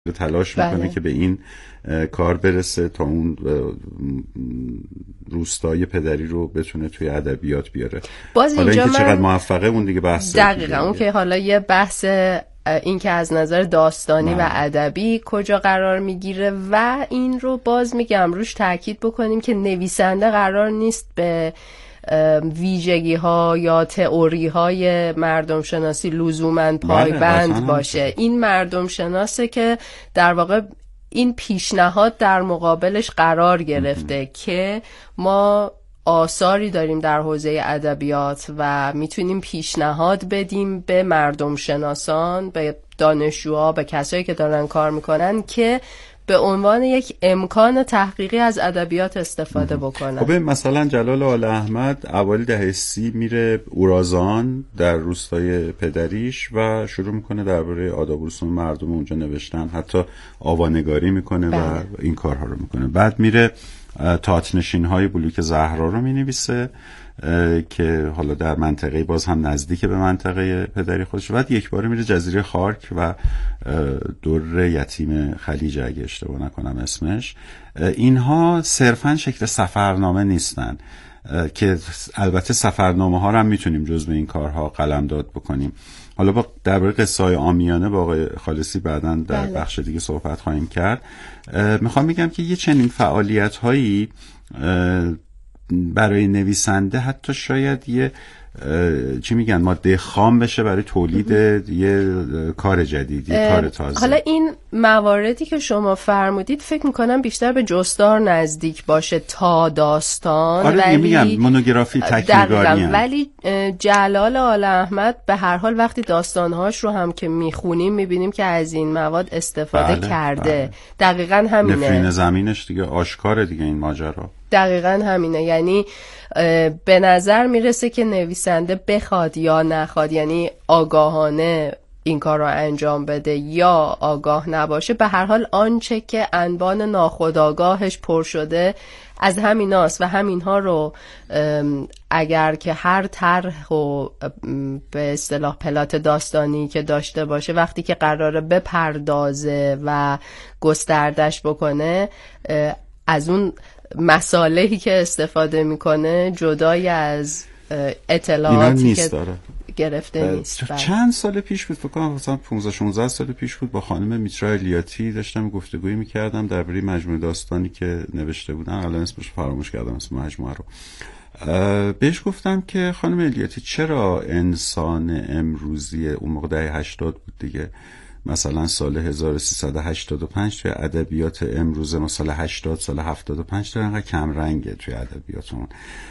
به تلاش میکنه که به این کار برسه تا اون روستای پدری رو بتونه توی ادبیات بیاره. باز حالا اینجا اینکه چقدر موفقه اون دیگه بحث دقیقاً اون که حالا یه بحث این که از نظر داستانی و ادبی کجا قرار میگیره و این رو باز میگم روش تاکید بکنیم که نویسنده قرار نیست به ویژگی ها یا تئوری های مردم شناسی لزوماً پایبند باشه. این مردم شناسه که در واقع این پیشنهاد در مقابلش قرار گرفته که ما آثاری داریم در حوزه ادبیات و میتونیم پیشنهاد بدیم به مردم شناسان، به دانشجوها، به کسایی که دارن کار میکنن که به عنوان یک امکان تحقیقی از ادبیات استفاده بکنن. خب مثلا جلال آل احمد اوایل دهه 30 میره اورازان در روستای پدریش و شروع میکنه درباره آداب و رسوم مردم اونجا نوشتن، حتی آوانگاری میکنه و این کارها رو میکنه. بعد میره تاعت‌نشین های بلوک زهرا رو مینویسه که حالا در منطقه باز هم نزدیک به منطقه پدری خودش. بعد یک باره میره جزیره خارک و در یتیم خلیج اگه اشتباه نکنم اسمش. اینها صرفاً شکل سفرنامه نیستن که البته سفرنامه ها رو هم میتونیم جزو این کارها قلمداد بکنیم. حالا با درباره قصه های عامیانه با آقای خالصی بعداً در بخش دیگه صحبت خواهیم کرد. میخوام بگم که یه چنین فعالیت هایی برای نویسنده حتی شاید یه چی میگن ماده خام بشه برای تولید یه کار جدید، یه کار تازه. حالا این مواردی که شما فرمودید فکر میکنم بیشتر به جستار نزدیک باشه تا داستان. آره ولی میگم مونوگرافی تکمیل‌گاری. ولی جلال آل احمد به هر حال وقتی داستانهاش رو هم که میخونیم میبینیم که از این مواد استفاده کرده. دقیقاً همینه. نفرین زمینش دیگه آشکاره دیگه این ماجرا. دقیقاً همینه. یعنی به نظر میرسه که نویسنده بخواد یا نخواد، یعنی آگاهانه این کار رو انجام بده یا آگاه نباشه، به هر حال آنچه که انبان ناخودآگاهش پر شده از همیناست و همینها رو اگر که هر طرح و به اصطلاح پلات داستانی که داشته باشه وقتی که قراره بپردازه و گستردش بکنه از اون مصالحی که استفاده میکنه جدای از اطلاعاتی که گرفته نیست. چند سال پیش بود، فکر کنم مثلا 15-16 سال پیش بود، با خانم میترا الیاتی داشتم گفتگویی میکردم درباره مجموعه داستانی که نوشته بودن. الان اسمش فراموش کردم اسم مجموعه رو. بهش گفتم که خانم الیاتی چرا انسان امروزی اون موقع دهه 80 بود دیگه، مثلا سال 1385 توی ادبیات امروزه مثلا 80 سال 75 تا انقدر کم رنگه توی ادبیاتمون.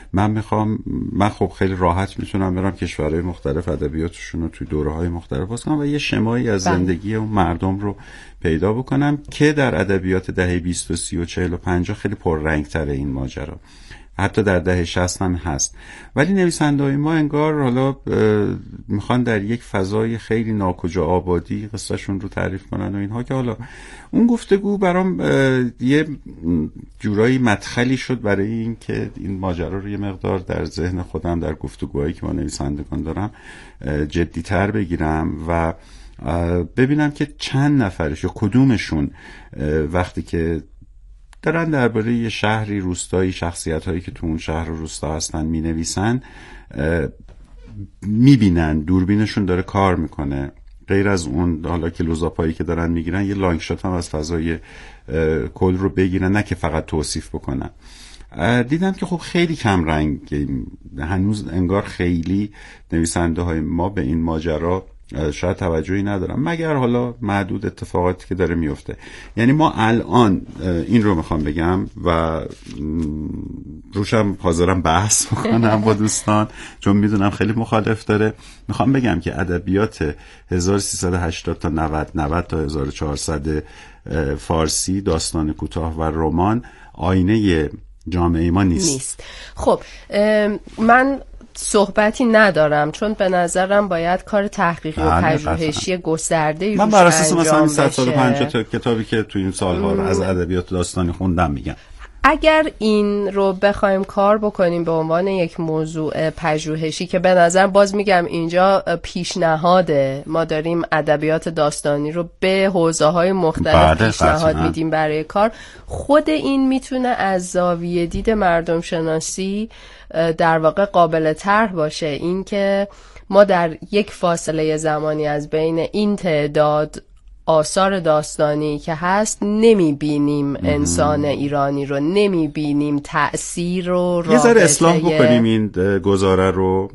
من خب خیلی راحت میتونم برم کشورهای مختلف ادبیاتشون رو توی دوره‌های مختلف باز کنم و یه شمایی از زندگی اون مردم رو پیدا بکنم که در ادبیات دهه 20 و 30 و 40 و 50 خیلی پررنگ‌تره این ماجرا. حتی در دهه 60 هم هست. ولی نویسنده‌های ما انگار حالا میخوان در یک فضای خیلی ناکجا آبادی قصهشون رو تعریف کنن و اینها، که حالا اون گفتگو برام یه جورایی مدخلی شد برای این که این ماجرا رو یه مقدار در ذهن خودم در گفتگوهایی که ما نویسندگان دارم جدی‌تر بگیرم و ببینم که چند نفرش یا کدومشون وقتی که دارن درباره یه شهری، روستایی، شخصیت‌هایی که تو اون شهر و روستا هستن مینویسن، میبینن دوربینشون داره کار میکنه. غیر از اون حالا که لوزاپایی که دارن میگیرن یه لانگ شات هم از فضای کل رو بگیرن، نه که فقط توصیف بکنن. دیدم که خب خیلی کم رنگ، هنوز انگار خیلی نویسنده های ما به این ماجرا شاید توجهی ندارم، مگر حالا معدود اتفاقاتی که داره میفته. یعنی ما الان این رو میخوام بگم و روشم حاضرم بحث بکنم با دوستان چون میدونم خیلی مخالف داره. میخوام بگم که ادبیات 1380 تا 90 تا 1400 فارسی، داستان کوتاه و رمان آینه جامعه ما نیست. خب من صحبتی ندارم چون به نظرم باید کار تحقیقی و پژوهشی گسترده‌ای روش انجام بشه. من بر اساس مثلا 150 تا کتابی که تو این سال‌ها از ادبیات داستانی خوندم میگم. اگر این رو بخوایم کار بکنیم به عنوان یک موضوع پژوهشی که به نظر باز میگم اینجا پیشنهاده، ما داریم ادبیات داستانی رو به حوزه‌های مختلف پیشنهاد میدیم برای کار، خود این میتونه از زاویه دید مردم شناسی در واقع قابل طرح باشه. این که ما در یک فاصله زمانی از بین این تعداد آثار داستانی که هست نمیبینیم انسان ایرانی رو، نمیبینیم تأثیر رو، یه ذره اصلاح بکنیم این گزاره رو.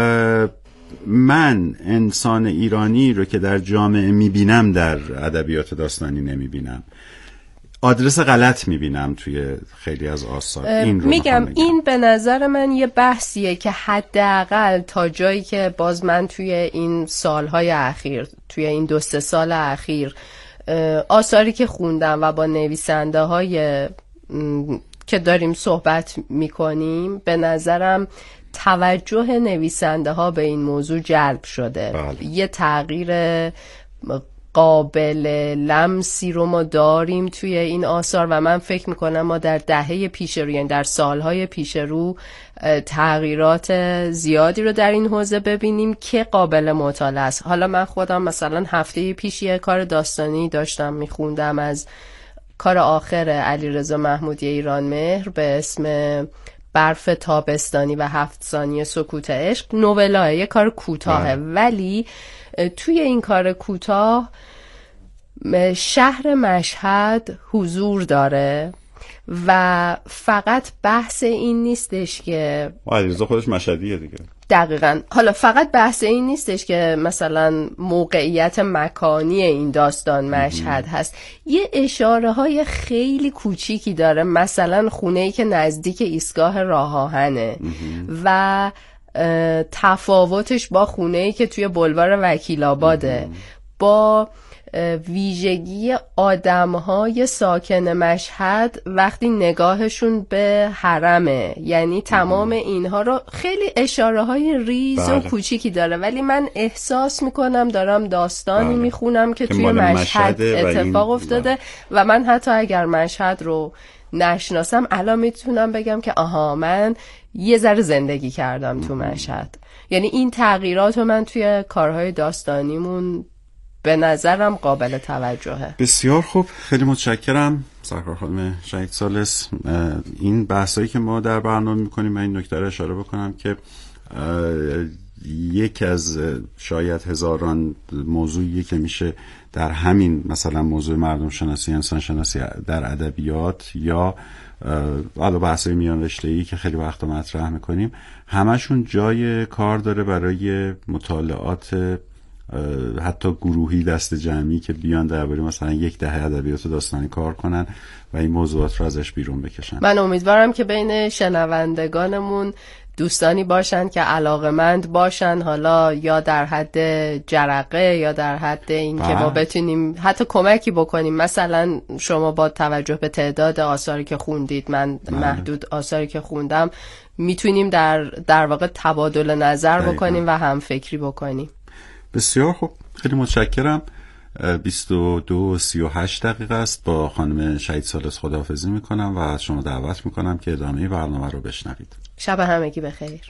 من انسان ایرانی رو که در جامعه میبینم در ادبیات داستانی نمیبینم، آدرس غلط میبینم توی خیلی از آثار. این رو میگم این به نظر من یه بحثیه که حداقل تا جایی که باز من توی این سالهای اخیر، توی این 2-3 سال اخیر آثاری که خوندم و با نویسنده های که داریم صحبت میکنیم، به نظرم توجه نویسنده ها به این موضوع جلب شده. یه تغییر قابل لمسی رو ما داریم توی این آثار و من فکر میکنم ما در دهه پیش رو، یعنی در سالهای پیش رو، تغییرات زیادی رو در این حوزه ببینیم که قابل مطالعه است. حالا من خودم مثلا هفته پیش یه کار داستانی داشتم میخوندم از کار آخر علیرضا محمودی ایرانمهر به اسم برف تابستانی و 7 ثانیه سکوت عشق. نوئلاه، یه کار کوتاهه، ولی توی این کار کوتاه شهر مشهد حضور داره و فقط بحث این نیستش که علیرضا خودش مشهدیه دیگه. دقیقاً. حالا فقط بحث این نیستش که مثلا موقعیت مکانی این داستان مشهد هست، یه اشاره های خیلی کوچیکی داره، مثلا خونه‌ای که نزدیک ایستگاه راه آهنه و تفاوتش با خونه‌ای که توی بلوار وکیل آباده، با ویژگی آدم‌های ساکن مشهد وقتی نگاهشون به حرمه، یعنی تمام اینها رو خیلی اشاره‌های ریز و کوچیکی داره، ولی من احساس میکنم دارم داستانی میخونم که توی مشهد اتفاق افتاده و من حتی اگر مشهد رو نشناسم الان میتونم بگم که آها من یه ذره زندگی کردم تو مشهد. یعنی این تغییرات رو من توی کارهای داستانیمون به نظرم قابل توجهه. بسیار خوب، خیلی متشکرم سرکار خانم شهید ثالث. این بحثایی که ما در برنامه میکنیم، من این نکته رو اشاره بکنم که یک از شاید هزاران موضوعی که میشه در همین مثلا موضوع مردم شناسی، انسان شناسی در ادبیات یا علاوه بحث‌های میان رشته‌ای که خیلی وقت مطرح میکنیم، همشون جای کار داره برای مطالعات حتی گروهی، دست جمعی که بیان درباره مثلا 10 ادبیات داستانی کار کنن و این موضوعات رو ازش بیرون بکشن. من امیدوارم که بین شنوندگانمون دوستانی باشن که علاقمند باشن، حالا یا در حد جرقه یا در حد این که ما بتونیم حتی کمکی بکنیم. مثلا شما با توجه به تعداد آثاری که خوندید، من محدود آثاری که خوندم، میتونیم در واقع تبادل نظر بکنیم و هم فکری بکنیم. بسیار خوب، خیلی متشکرم. 22:38 است. با خانم شهید ثالث خداحافظی میکنم و از شما دعوت میکنم که ادامه برنامه رو بشنوید. شب همگی بخیر.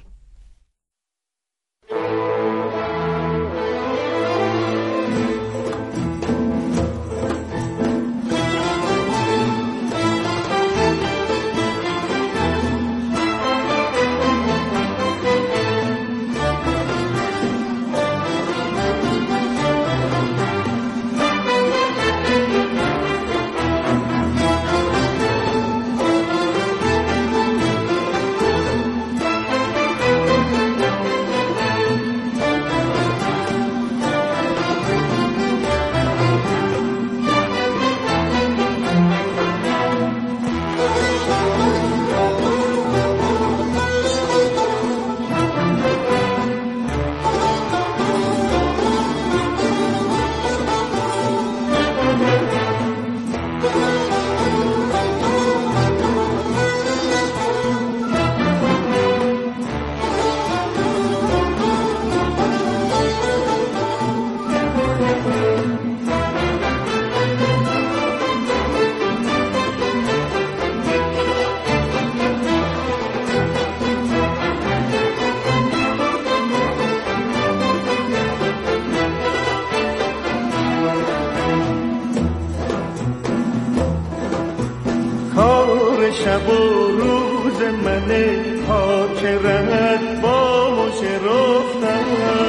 کار شب و روز منه پاک رهت با مژه رفتن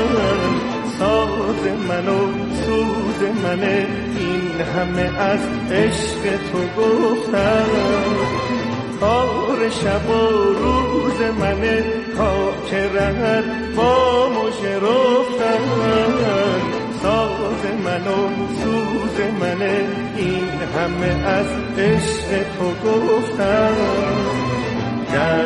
ساز من و سوز منه این همه از عشق تو گفتن کار شب و روز منه پاک رهت با مژه رفتن ساز من و سوز منه این همه از عشق تو گفتن در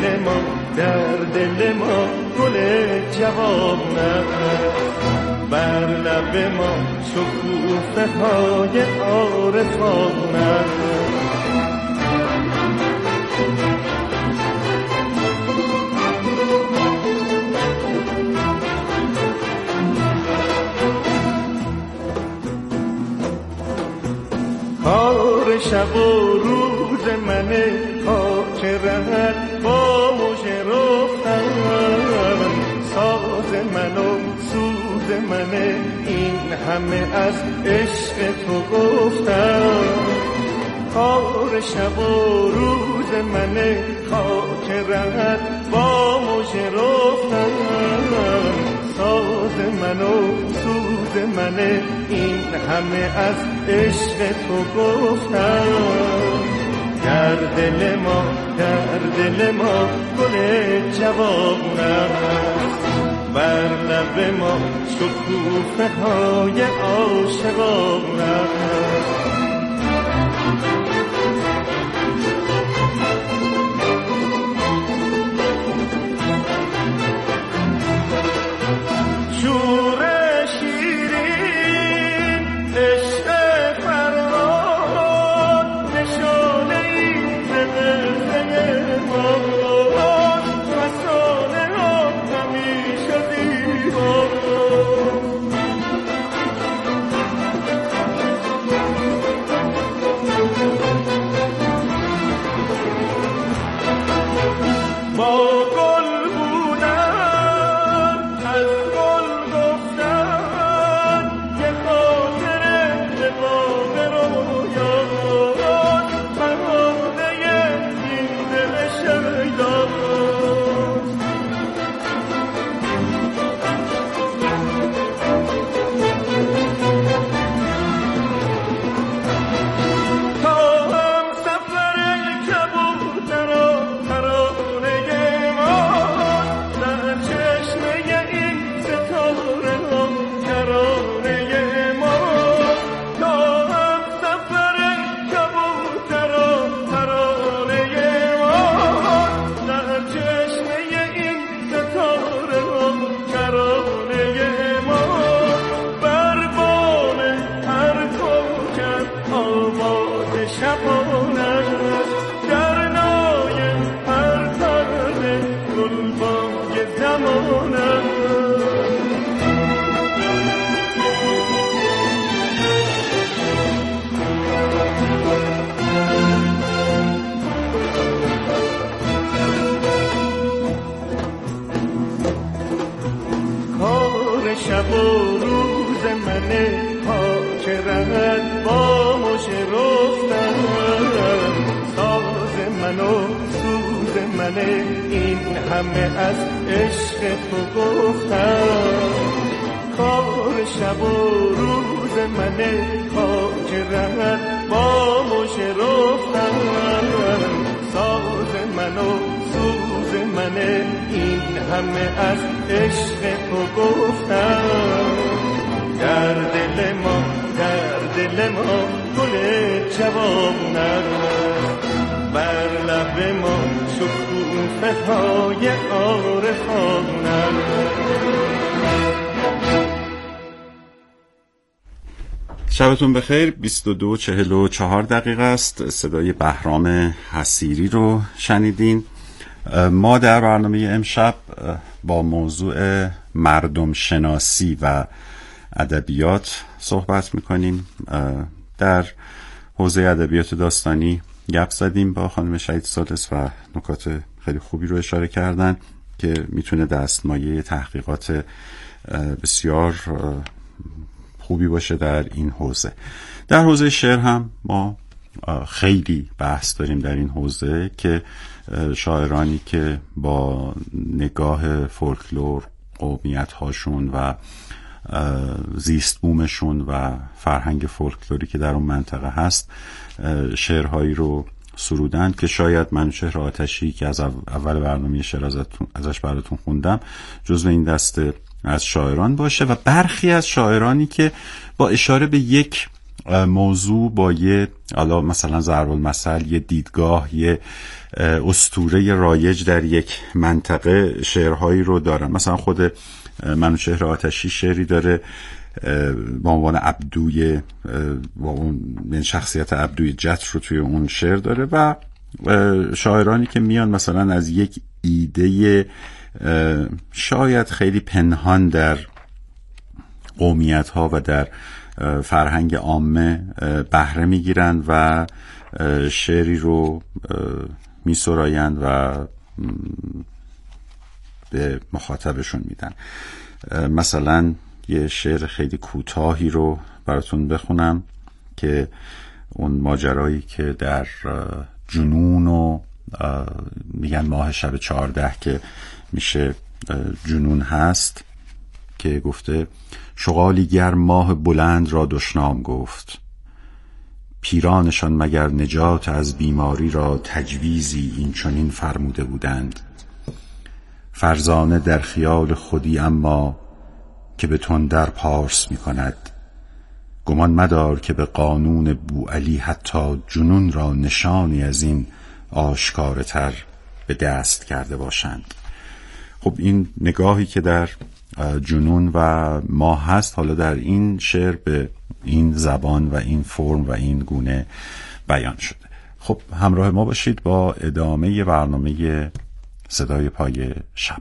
دل ما گل جواب نه بر لب ما شکوفه های عارفان نه کار شب و روز منه پاک رهت با مژه رفتن ساز من و سوز منه این همه از عشق تو گفتن کار شب و روز منه پاک رهت با مژه رفتن ساز من و سوز منه این همه از عشق تو گفتن در دل ما گل جواب نست بر لب ما شکوفه های عاشقان نست شب و روز منه پاک رهت با مژه رفتن ساز من و سوز منه این همه از عشق تو گفتن کار شب و روز منه پاک رهت با مژه رفتن ساز من و سوز منه این همه از عشق تو گفتن در دل ما گل جواب نرفت بر لب ما شکوفه های عارفان نرفت. شبتون بخیر. 22:44 است. صدای بهرام حصیری رو شنیدین. ما در برنامه امشب با موضوع مردم شناسی و ادبیات صحبت میکنیم. در حوزه ادبیات داستانی گپ زدیم با خانم شهید سالس و نکات خیلی خوبی رو اشاره کردن که میتونه دستمایه تحقیقات بسیار خوبی باشه در این حوزه. در حوزه شعر هم ما خیلی بحث داریم در این حوزه که شاعرانی که با نگاه فولکلور، قومیت هاشون و زیست بومشون و فرهنگ فولکلوری که در اون منطقه هست شعرهایی رو سرودند که شاید منوچهر آتشی که از اول برنامه شعر ازش براتون خوندم جزو این دسته از شاعران باشه، و برخی از شاعرانی که با اشاره به یک موضوع، با یه مثلا ضرب المثل، یه دیدگاه، یه اسطوره رایج در یک منطقه شعرهایی رو دارن. مثلا خود منوچهر آتشی شعری داره با عنوان عبدوی، با اون شخصیت عبدوی جت رو توی اون شعر داره، و شاعرانی که میان مثلا از یک ایده شاید خیلی پنهان در قومیت ها و در فرهنگ عامه بهره میگیرند و شعری رو میسرایند و به مخاطبشون میدن. مثلا یه شعر خیلی کوتاهی رو براتون بخونم که اون ماجرایی که در جنون و میگن ماه شب 14 که میشه جنون هست، که گفته: شغالی گر ماه بلند را دشنام گفت، پیرانشان مگر نجات از بیماری را تجویزی این چنین فرموده بودند. فرزانه در خیال خودی اما که به تندر پارس می کند، گمان مدار که به قانون بوعلی حتی جنون را نشانی از این آشکارتر به دست کرده باشند. خب این نگاهی که در جنون و ما هست حالا در این شعر به این زبان و این فرم و این گونه بیان شده. خب همراه ما باشید با ادامه برنامه صدای پای شب.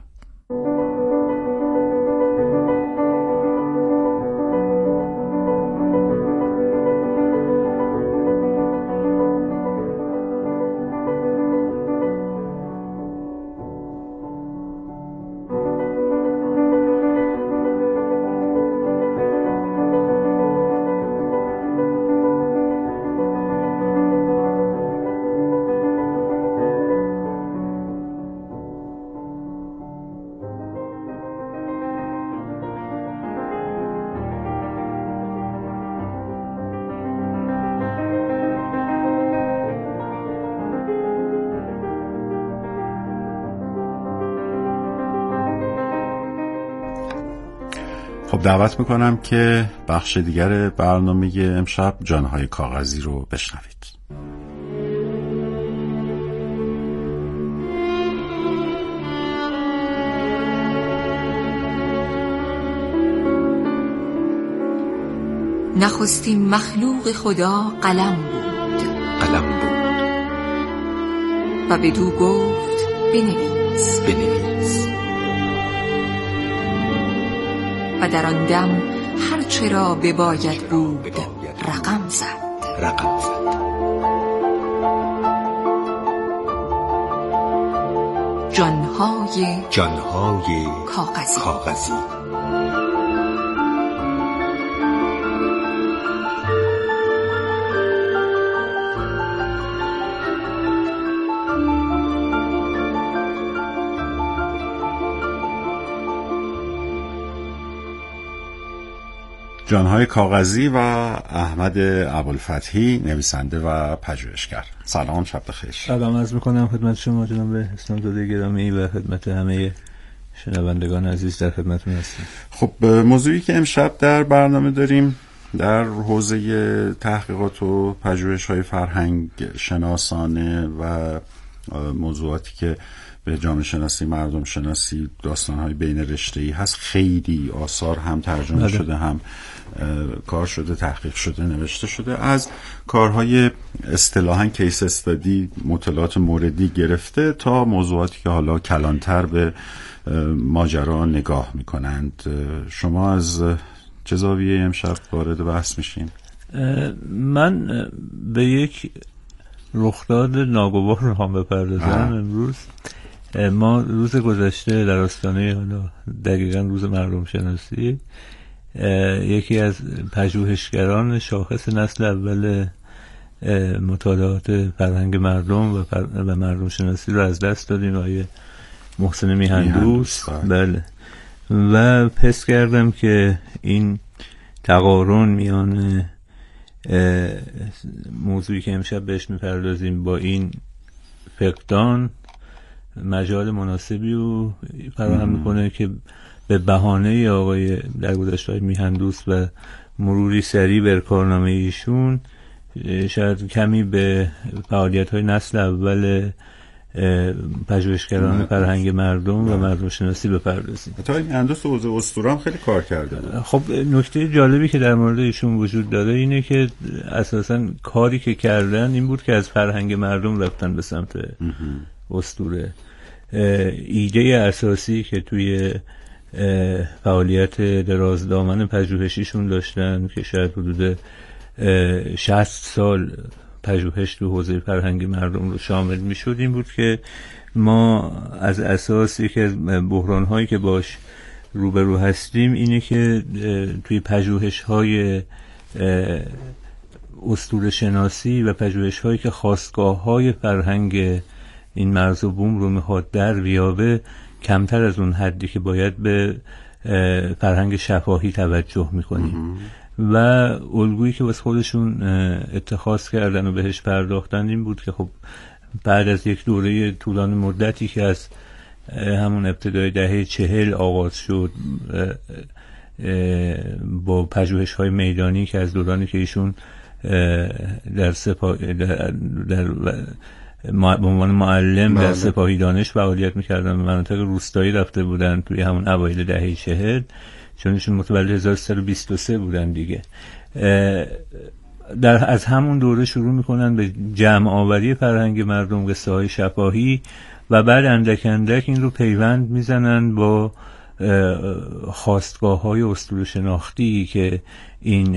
خب دعوت میکنم که بخش دیگر برنامه امشب جانهای کاغذی رو بشنوید. نخستین مخلوق خدا قلم بود و بدو گفت بنویس و در آن دم هر چرا بباید بود رقم زد. جانهای کاغذی. جانهای کاغذی و احمد ابوالفتحی، نویسنده و پژوهشگر. سلام، شب بخیر. سلام عرض می‌کنم خدمت شما جناب اسلامزاده گرامی و خدمت همه شنوندگان عزیز در خدمتتون هستیم. خب موضوعی که امشب در برنامه داریم در حوزه تحقیقات و پژوهش‌های فرهنگ شناسانه و موضوعاتی که به جامعه شناسی، مردم شناسی، داستان‌های بین رشته‌ای هست. خیلی آثار هم ترجمه شده، هم کار شده، تحقیق شده، نوشته شده، از کارهای اصطلاحاً کیس استادی، مطالعات موردی گرفته تا موضوعاتی که حالا کلانتر به ماجرا نگاه می‌کنند. شما از چه زاویه امشب وارد بحث میشین؟ من به یک رخداد ناگوار رو هم بپردازم. امروز ما روز گذشته در آستانه حالا دقیقاً روز مردم شناسی یکی از پژوهشگران شاخص نسل اول مطالعات فرهنگ مردم و مردم شناسی رو از دست دادیم، آیه محسن میهندوست. بله. و حس کردم که این تقارن میان موضوعی که امشب بهش میپردازیم با این فقدان مجال مناسبی رو فراهم میکنه که به بهانه آقای درگذشته میهندوست و مروری سریع بر کارنامه ایشون شاید کمی به فعالیت‌های نسل اول پژوهشگران فرهنگ مردم و مردم شناسی بپردازیم. تا این میهندوست حوزه اسطوره هم خیلی کار کرده بود. خب نکته جالبی که در مورد ایشون وجود داره اینه که اساساً کاری که کردن این بود که از فرهنگ مردم رفتن به سمت اسطوره. ایده اساسی که توی فعالیت درازدامن پژوهشیشون داشتن که شاید حدود 60 سال پژوهش تو حوزه فرهنگ مردم رو شامل میشد این بود که ما از اساس یکی از بحران‌هایی که باش روبرو هستیم اینه که توی پژوهش‌های اسطوره شناسی و پژوهش‌هایی که خاستگاه‌های فرهنگ این مرز و بوم رو میخواد در بیابه کمتر از اون حدی که باید به فرهنگ شفاهی توجه میکنیم و الگویی که واسه خودشون اتخاذ کردن و بهش پرداختن این بود که خب بعد از یک دوره طولانی مدتی که از همون ابتدای دهه 40 آغاز شد با پژوهش‌های میدانی که از دورانی که ایشون در به عنوان معلم در سپاهی دانش فعالیت می‌کردن و مناطق روستایی رفته بودن توی همون اوایل دهه 40 چون ایشون متولد 1323 بودن دیگه. از همون دوره شروع میکنن به جمع آوری فرهنگ مردم، قصه های شفاهی و بعد اندک اندک این رو پیوند میزنن با خواستگاه های اسطوره شناختی که این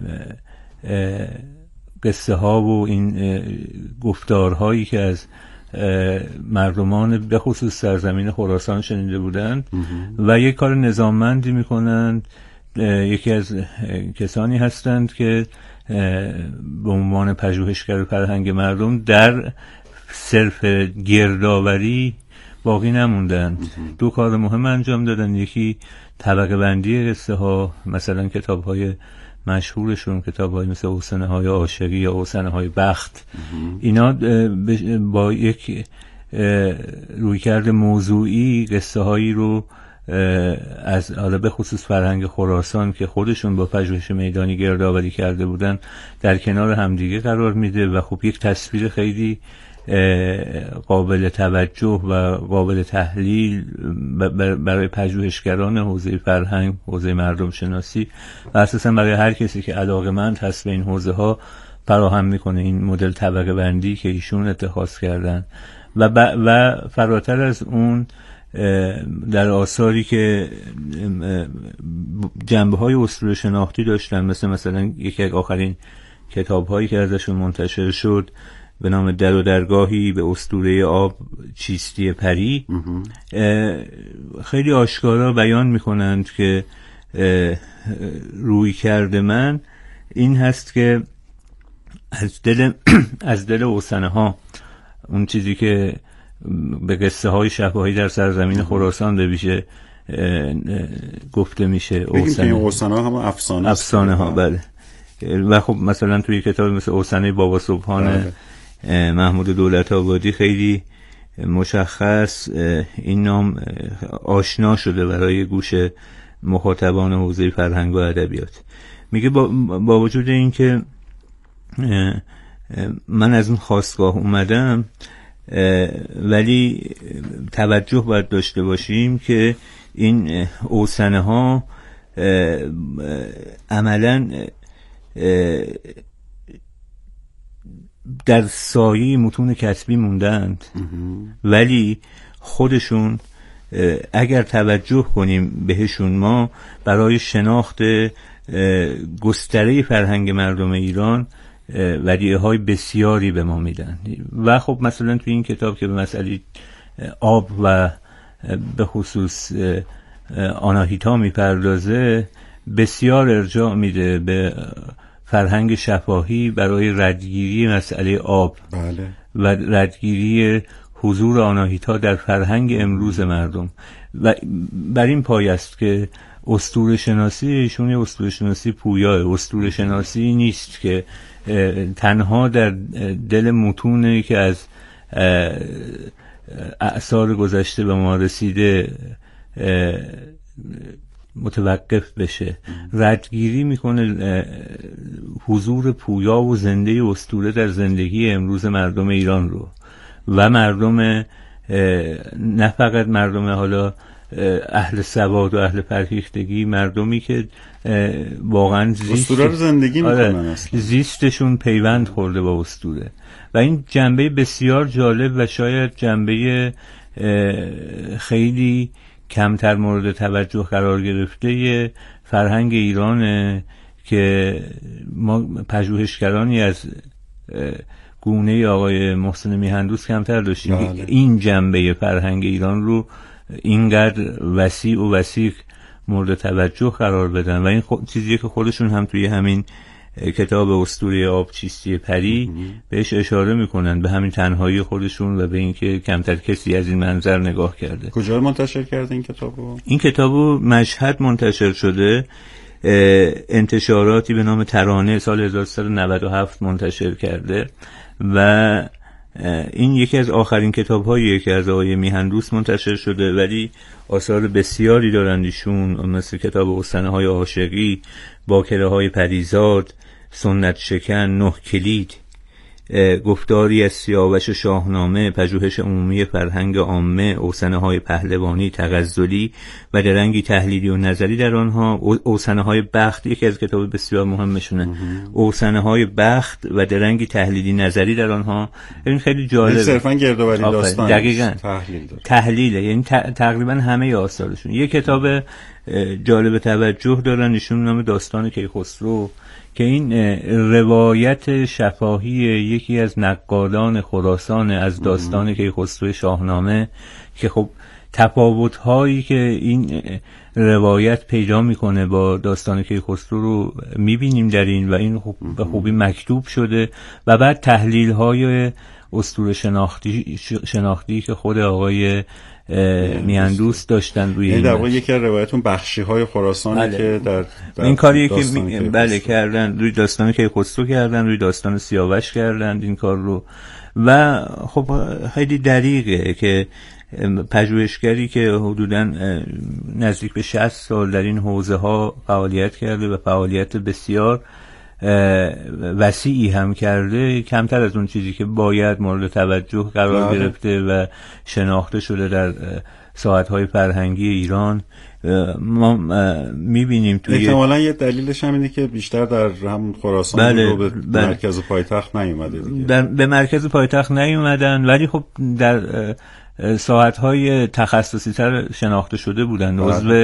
قصه ها و این گفتارهایی که از مردمان به خصوص سرزمین خراسان شنیده بودند و یک کار نظاممندی میکنند. یکی از کسانی هستند که به عنوان پژوهشگر فرهنگ مردم در صرف گردآوری باقی نموندند. دو کار مهم انجام دادن. یکی طبقه بندی قصه ها، مثلا کتاب های مشهورشون کتاب های مثل اوسنه های عاشقی یا اوسنه های بخت، اینا با یک رویکرد موضوعی قصه هایی رو از حالا به خصوص فرهنگ خراسان که خودشون با پژوهش میدانی گردآوری کرده بودن در کنار همدیگه قرار میده و خب یک تصویر خیلی قابل توجه و قابل تحلیل برای پژوهشگران حوزه فرهنگ، حوزه مردم شناسی و اساسا برای هر کسی که علاقه‌مند هست به این حوزه ها فراهم میکنه این مدل طبقه بندی که ایشون اتخاذ کردن و فراتر از اون در آثاری که جنبه‌های اسطوره شناختی داشتن مثلا یکی از آخرین کتاب‌هایی که ازشون منتشر شد به نام در و درگاهی به اسطوره آب چیستی پری خیلی آشکارا بیان میکنند که روی کرده من این هست که از دل اوسنه ها اون چیزی که به قصه های شفاهی در سرزمین خراسان به ویژه گفته میشه اوسنه ها هم افسانه ها. بله. و خب مثلا توی کتاب مثل اوسنه بابا صبحان محمود دولت آبادی خیلی مشخص این نام آشنا شده برای گوش مخاطبان حوزه فرهنگ و ادبیات. میگه با وجود این که من از اون خاستگاه اومدم ولی توجه باید داشته باشیم که این اوسنه ها عملاً در سایه متون کتبی موندند ولی خودشون اگر توجه کنیم بهشون ما برای شناخت گستره فرهنگ مردم ایران ودیعه های بسیاری به ما میدن. و خب مثلا توی این کتاب که به مسئله آب و به خصوص آناهیتا میپردازه بسیار ارجاع میده به فرهنگ شفاهی برای ردگیری مسئله آب بله. و ردگیری حضور آناهیتا در فرهنگ امروز مردم و بر این پای است که اسطوره شناسی ایشون یه اسطوره شناسی پویا، اسطوره شناسی نیست که تنها در دل متونی که از اعصار گذشته به ما رسیده متوقف بشه. ردگیری میکنه حضور پویا و زنده اسطوره در زندگی امروز مردم ایران رو و مردم، نه فقط مردم حالا اهل سواد و اهل فرهیختگی، مردمی که واقعا اسطوره رو زندگی میکنن اصلا. زیستشون پیوند خورده با اسطوره و این جنبه بسیار جالب و شاید جنبه خیلی کمتر مورد توجه قرار گرفته فرهنگ ایرانه که ما پژوهشگرانی از گونه آقای محسن میهندوست کمتر داشتیم. بله. این جنبه فرهنگ ایران رو اینقدر وسیع و وسیع مورد توجه قرار بدن و این چیزیه که خودشون هم توی همین کتاب اسطوره آب چیستی پری بهش اشاره میکنن، به همین تنهایی خودشون و به اینکه کمتر کسی از این منظر نگاه کرده. کجا منتشر کرده این کتابو؟ این کتابو مشهد منتشر شده، انتشاراتی به نام ترانه سال 1397 منتشر کرده و این یکی از آخرین کتاب‌هاییه که از آقای میهندوست منتشر شده، ولی آثار بسیاری دارند ایشون، مثل کتاب استنه‌های عاشقی، باکره‌های پریزاد، سنت شکن، 9 کلید، گفتاری از سیاوش شاهنامه، پژوهش عمومی فرهنگ عامه، اوسنه‌های پهلوانی، تغزلی و درنگی تحلیلی و نظری در آنها، اوسنه‌های بخت، یکی از کتاب بسیار مهمشونه، اوسنه‌های بخت و درنگی تحلیلی نظری در آنها. این خیلی جالبه، صرفاً گردآوری داستان، دقیقاً تحلیله، یعنی تقریبا همه آثارشون. یک کتاب جالب توجه دارن ایشون، نام داستان کیخسرو، که این روایت شفاهی یکی از نقادان خراسان از داستان کیخسرو شاهنامه که خب تفاوت‌هایی که این روایت پیدا میکنه با داستان کیخسرو رو میبینیم در این و این به خوبی مکتوب شده و بعد تحلیل‌های اسطوره شناختی که خود آقای میهندوست داشتن روی این. در واقع یکی از روایتون بخشی‌های خراسانی بله. که در این کاریه که بله کردن، روی داستان کیخسرو کردن، روی داستان سیاوش کردن این کار رو و خب خیلی دقیقه که پژوهشگری که حدوداً نزدیک به 60 سال در این حوزه ها فعالیت کرده و فعالیت بسیار وسیعی هم کرده، کمتر از اون چیزی که باید مورد توجه قرار گرفته و شناخته شده در ساحت‌های فرهنگی ایران. ما می‌بینیم توی احتمالاً یه دلیلش هم اینه که بیشتر در همون خراسان رو به مرکز پایتخت نیومده دیگه. به مرکز پایتخت نیومدن، ولی خب در ساحت‌های تخصصی تر شناخته شده بودن. عضو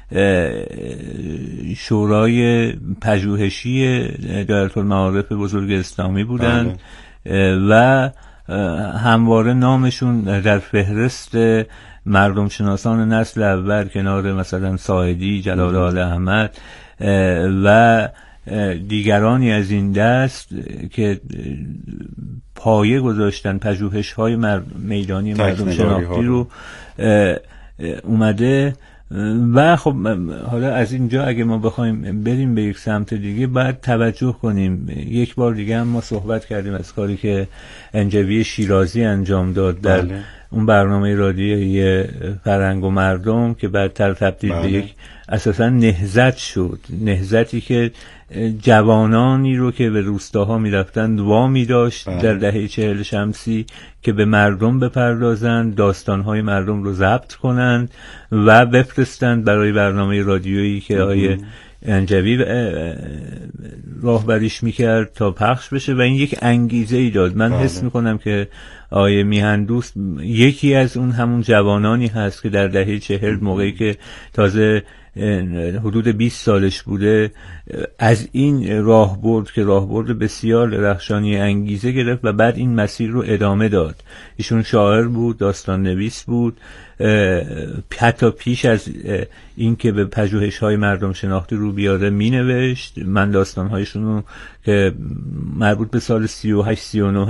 شورای پژوهشی دایره‌المعارف بزرگ اسلامی بودند و همواره نامشون در فهرست مردم شناسان نسل اول کنار مثلا ساعدی، جلال آل احمد و دیگرانی از این دست که پایه گذاشتن پژوهش‌های میدانی مردم شناختی رو اومده. و خب حالا از اینجا اگه ما بخوایم بریم به یک سمت دیگه باید توجه کنیم. یک بار دیگه هم ما صحبت کردیم از کاری که انجوی شیرازی انجام داد در اون برنامه رادیویی فرهنگ و مردم که بعدتر تبدیل به یک اساسا نهضت شد، نهضتی که جوانانی رو که به روستاها میرفتند وامی داشت در دهه 40 شمسی که به مردم بپردازند، داستانهای مردم رو ضبط کنند و بفرستند برای برنامه رادیویی که آقای انجوی راهبریش میکرد تا پخش بشه و این یک انگیزه ای داد. من حس میکنم که آقای میهندوست یکی از اون همون جوانانی هست که در دهه 40 موقعی که تازه حدود 20 سالش بوده از این راهبرد که راهبرد بسیار درخشانی انگیزه گرفت و بعد این مسیر رو ادامه داد. ایشون شاعر بود، داستان نویس بود، حتی پیش از این که به پژوهش‌های مردم شناختی رو بیاره مینوشت. من داستان‌هایشون رو که مربوط به سال 38 39